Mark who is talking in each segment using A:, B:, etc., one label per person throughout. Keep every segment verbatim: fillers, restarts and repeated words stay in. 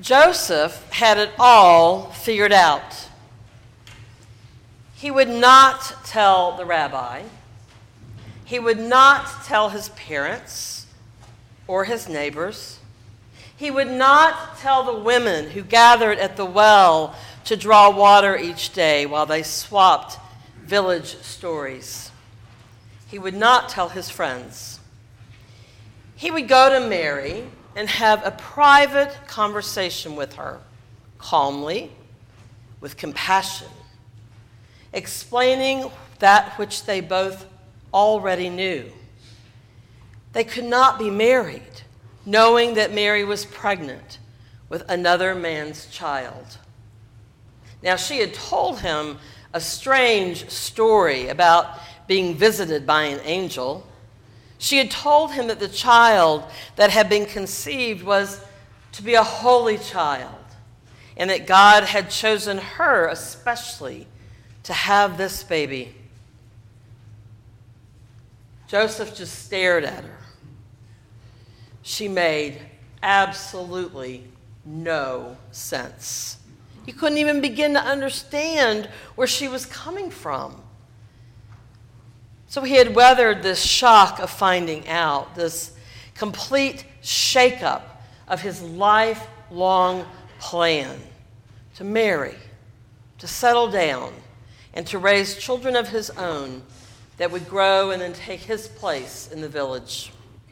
A: Joseph had it all figured out. He would not tell the rabbi. He would not tell his parents or his neighbors. He would not tell the women who gathered at the well to draw water each day while they swapped village stories. He would not tell his friends. He would go to Mary and have a private conversation with her, calmly, with compassion, explaining that which they both already knew. They could not be married, knowing that Mary was pregnant with another man's child. Now, she had told him a strange story about being visited by an angel. She had told him that the child that had been conceived was to be a holy child, and that God had chosen her especially to have this baby. Joseph just stared at her. She made absolutely no sense. He couldn't even begin to understand where she was coming from. So he had weathered this shock of finding out, this complete shakeup of his lifelong plan to marry, to settle down, and to raise children of his own that would grow and then take his place in the village.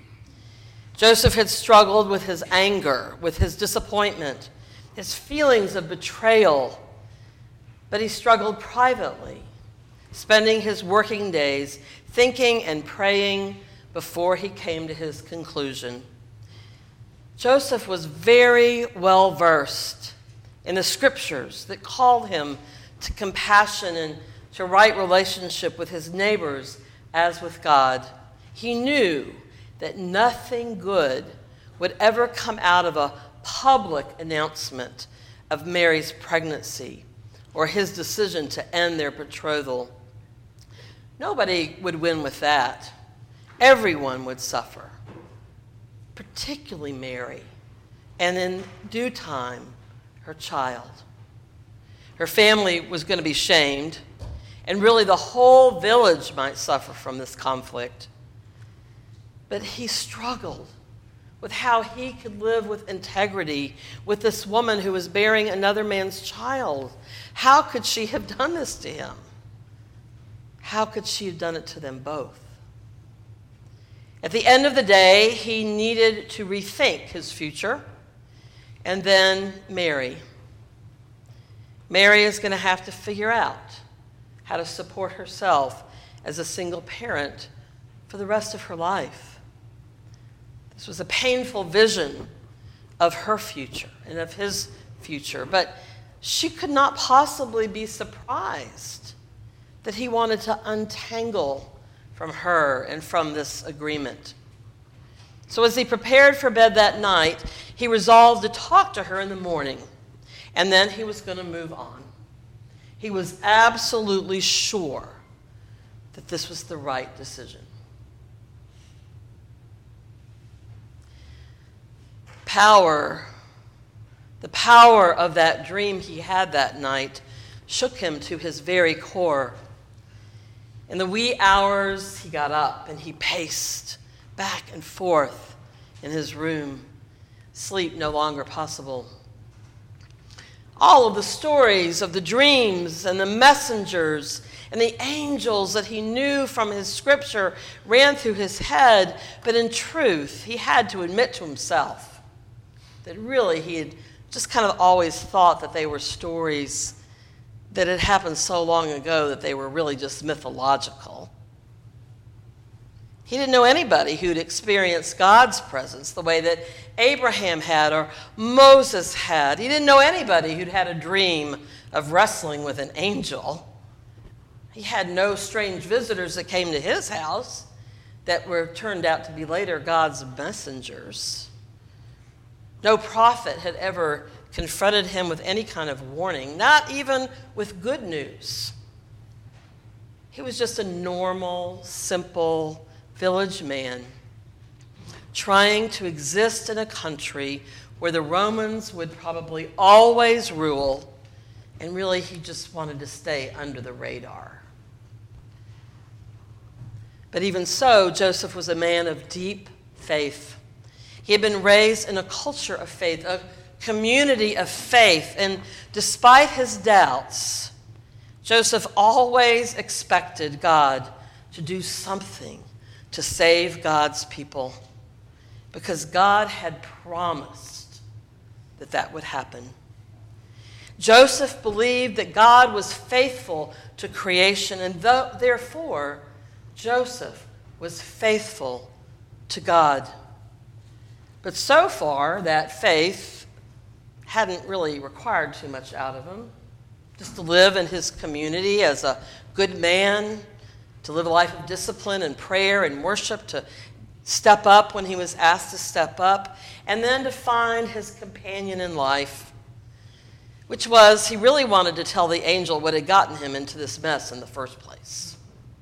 A: Joseph had struggled with his anger, with his disappointment, his feelings of betrayal, but he struggled privately, spending his working days thinking and praying before he came to his conclusion. Joseph was very well versed in the scriptures that called him to compassion and to right relationship with his neighbors as with God. He knew that nothing good would ever come out of a public announcement of Mary's pregnancy or his decision to end their betrothal. Nobody would win with that. Everyone would suffer, particularly Mary, and in due time, her child. Her family was going to be shamed, and really the whole village might suffer from this conflict. But he struggled with how he could live with integrity with this woman who was bearing another man's child. How could she have done this to him? How could she have done it to them both? At the end of the day, he needed to rethink his future and then marry. Mary is going to have to figure out how to support herself as a single parent for the rest of her life. This was a painful vision of her future and of his future, but she could not possibly be surprised that he wanted to untangle from her and from this agreement. So as he prepared for bed that night, he resolved to talk to her in the morning, and then he was going to move on. He was absolutely sure that this was the right decision. Power, the power of that dream he had that night shook him to his very core. In the wee hours, he got up and he paced back and forth in his room, sleep no longer possible. All of the stories of the dreams and the messengers and the angels that he knew from his scripture ran through his head, but in truth, he had to admit to himself that really he had just kind of always thought that they were stories that had happened so long ago that they were really just mythological. He didn't know anybody who'd experienced God's presence the way that Abraham had or Moses had. He didn't know anybody who'd had a dream of wrestling with an angel. He had no strange visitors that came to his house that were turned out to be later God's messengers. No prophet had ever confronted him with any kind of warning, not even with good news. He was just a normal, simple village man trying to exist in a country where the Romans would probably always rule, and really he just wanted to stay under the radar. But even so, Joseph was a man of deep faith. He had been raised in a culture of faith, a community of faith, and despite his doubts, Joseph always expected God to do something to save God's people, because God had promised that that would happen. Joseph believed that God was faithful to creation, and th- therefore, Joseph was faithful to God. But so far, that faith hadn't really required too much out of him. Just to live in his community as a good man, to live a life of discipline and prayer and worship, to step up when he was asked to step up, and then to find his companion in life, which was he really wanted to tell the angel what had gotten him into this mess in the first place.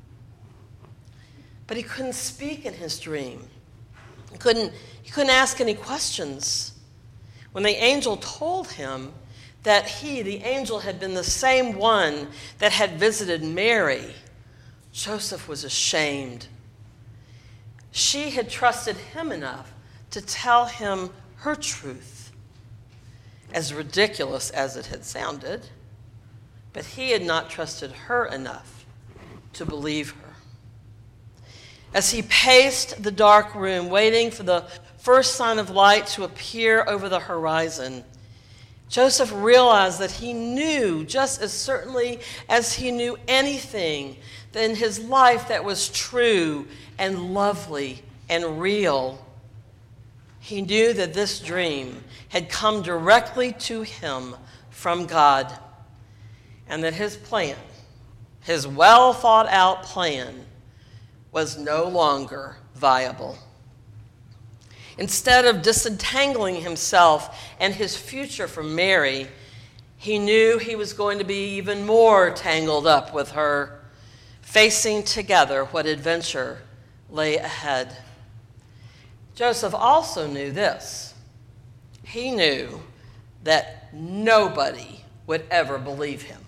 A: But he couldn't speak in his dream. He couldn't, he couldn't ask any questions. When the angel told him that he, the angel, had been the same one that had visited Mary, Joseph was ashamed. She had trusted him enough to tell him her truth, as ridiculous as it had sounded, but he had not trusted her enough to believe her. As he paced the dark room, waiting for the first sign of light to appear over the horizon, Joseph realized that he knew, just as certainly as he knew anything in his life that was true and lovely and real, he knew that this dream had come directly to him from God, and that his plan, his well thought out plan, was no longer viable. Instead of disentangling himself and his future from Mary, he knew he was going to be even more tangled up with her, facing together what adventure lay ahead. Joseph also knew this. He knew that nobody would ever believe him.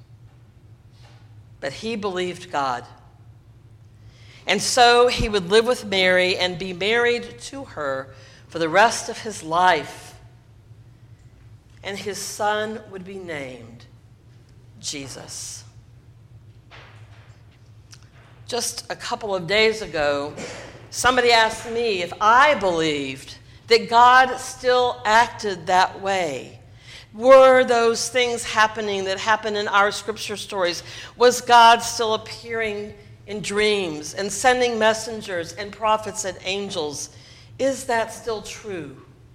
A: But he believed God. And so he would live with Mary and be married to her for the rest of his life. And his son would be named Jesus. Just a couple of days ago, somebody asked me if I believed that God still acted that way. Were those things happening that happen in our scripture stories? Was God still appearing in dreams and sending messengers and prophets and angels? Is that still true?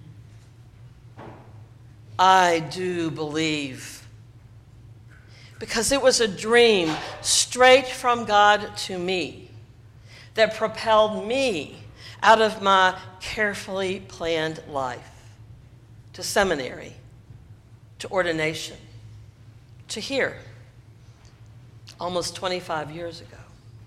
A: I do believe. Because it was a dream straight from God to me that propelled me out of my carefully planned life to seminary, to ordination, to here, almost twenty-five years ago.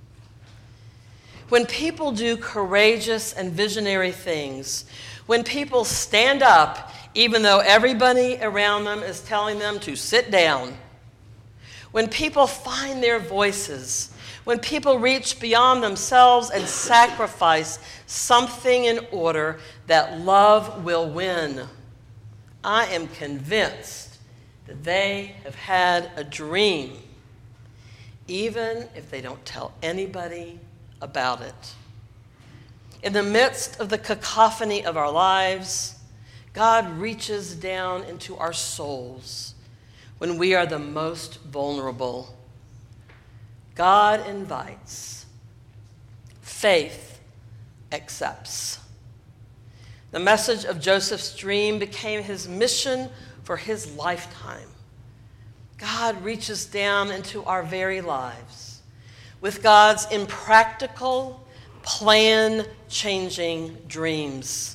A: When people do courageous and visionary things, when people stand up even though everybody around them is telling them to sit down, when people find their voices, when people reach beyond themselves and sacrifice something in order that love will win, I am convinced that they have had a dream, even if they don't tell anybody about it. In the midst of the cacophony of our lives, God reaches down into our souls when we are the most vulnerable. God invites. Faith accepts. The message of Joseph's dream became his mission for his lifetime. God reaches down into our very lives with God's impractical, plan-changing dreams.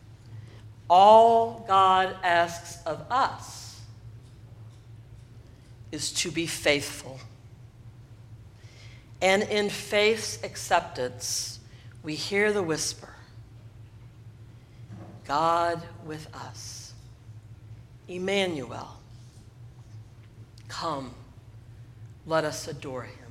A: All God asks of us is to be faithful. And in faith's acceptance, we hear the whisper, God with us. Emmanuel, come, let us adore him.